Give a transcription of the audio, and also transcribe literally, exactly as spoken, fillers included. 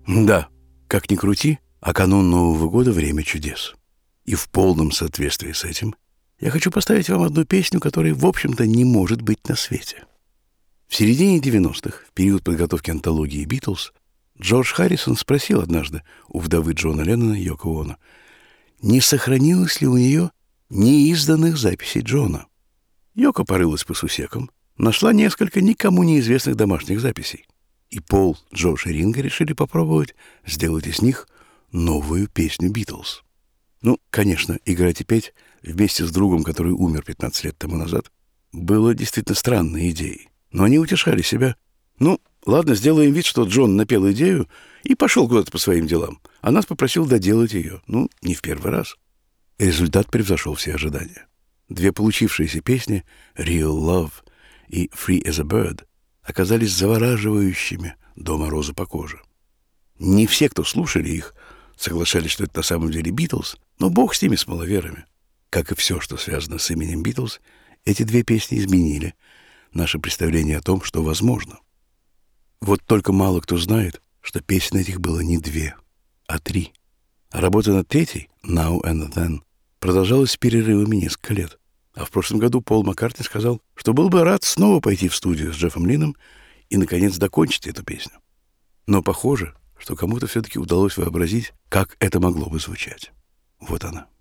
Да, как ни крути, а канун Нового года — время чудес. И в полном соответствии с этим я хочу поставить вам одну песню, которой, в общем-то, не может быть на свете. В середине девяностых, в период подготовки антологии «Битлз», Джордж Харрисон спросил однажды у вдовы Джона Леннона, Йоко Оно, не сохранилось ли у нее неизданных записей Джона. Йоко порылась по сусекам, нашла несколько никому неизвестных домашних записей. И Пол, Джордж и Ринго решили попробовать сделать из них новую песню «Битлз». Ну, конечно, играть и петь вместе с другом, который умер пятнадцать лет тому назад, было действительно странной идеей. Но они утешали себя. Ну, ладно, сделаем вид, что Джон напел идею и пошел куда-то по своим делам, а нас попросил доделать ее. Ну, не в первый раз. Результат превзошел все ожидания. Две получившиеся песни «Real Love» и «Free as a Bird» оказались завораживающими до мороза по коже. Не все, кто слушали их, соглашались, что это на самом деле «Битлз», но бог с ними, с маловерами. Как и все, что связано с именем «Битлз», эти две песни изменили наше представление о том, что возможно. Вот только мало кто знает, что песен этих было не две, а три. А работа над третьей, «Now and Then», продолжалась с перерывами несколько лет. А в прошлом году Пол Маккартни сказал, что был бы рад снова пойти в студию с Джеффом Линном и, наконец, закончить эту песню. Но похоже, что кому-то все-таки удалось вообразить, как это могло бы звучать. Вот она.